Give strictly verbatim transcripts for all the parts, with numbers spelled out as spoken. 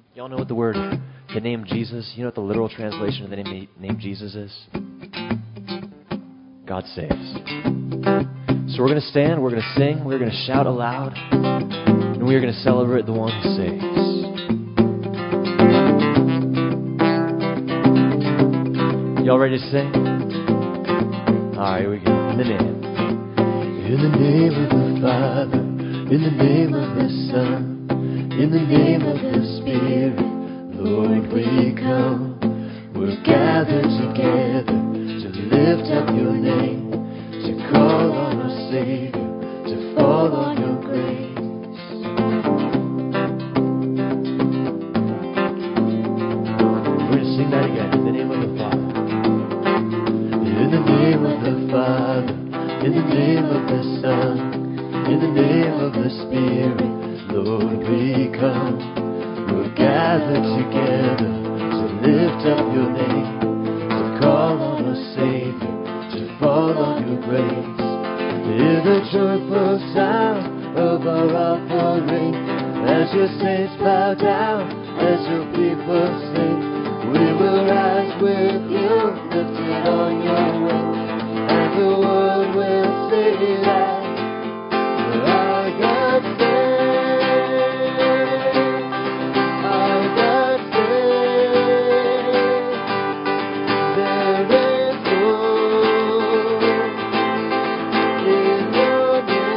Y'all know what the word, the name Jesus, you know what the literal translation of the name, name Jesus is? God saves. So we're going to stand, we're going to sing, we're going to shout aloud, and we are going to celebrate the one who saves. Y'all ready to sing? All right, here we go. In the name. In the name of the Father, in the name of the Son, in the name of the Spirit, Lord, we come. We're gathered together to lift up your name, to call on our Savior, to fall on your grace. We're going to sing that again. In the name of the Father. In the name of the Father, in the name of the Son, in the name of the Spirit, Lord, we come. We're gathered together to lift up your name, to call on our Savior, to fall on your grace. Hear the joyful sound of our offering, as your saints bow down, as your people sing. We will rise with you, lifted on your wings, and the world will see that our God saves, our God saves. There is hope in your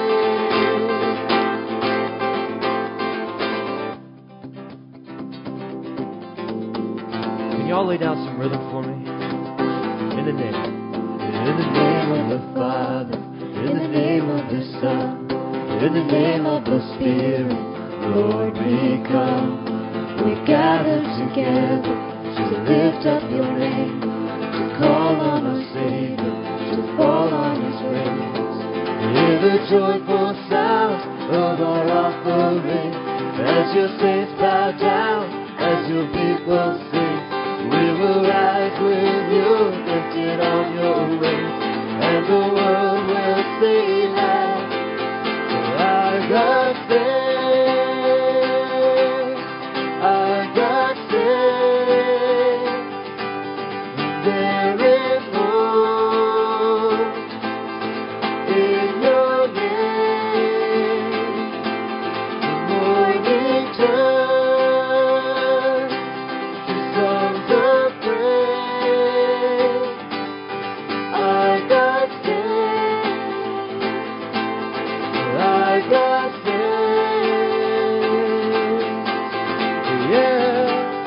Can y'all lay down some rhythm for me? In the name. In the name of the Father, in the name of the Son, in the name of the Spirit, Lord, we come. We gather together to lift up your name, to call on our Savior, to fall on his grace. Hear the joyful sound of our offering, as your saints bow down, as your people sing. We will rise with you, lifted on your wings, and the world will see that our God saves, our God saves. There is hope in your name. The morning turns to songs of praise. Our God saves, our God saves, yeah.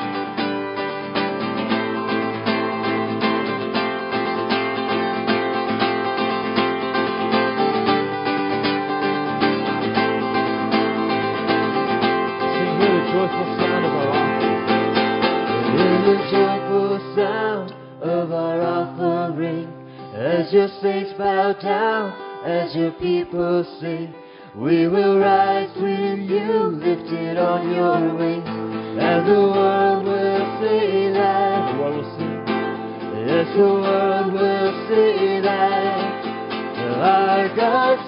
Sing, hear the joyful sound of our offering. Hear the joyful sound of our offering, as your saints bow down, as your people sing. We will rise with you, lifted on your wings, and the world will see that. The world will sing. Yes, the world will see that our God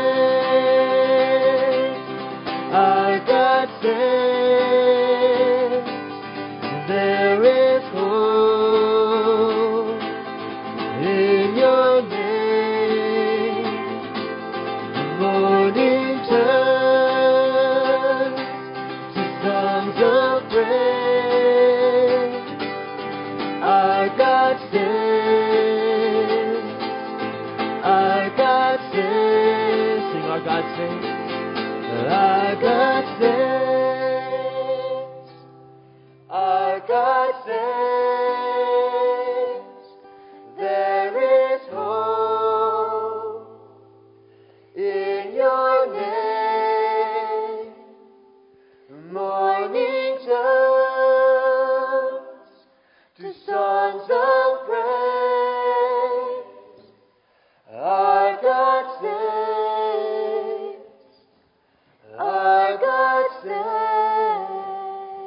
saves, our God saves. There is hope in your name. The morning turns to songs of praise. Our God saves, our God saves. Sing, our God saves. Our God saves, our God saves. There is hope in your name. The morning turns to songs of praise.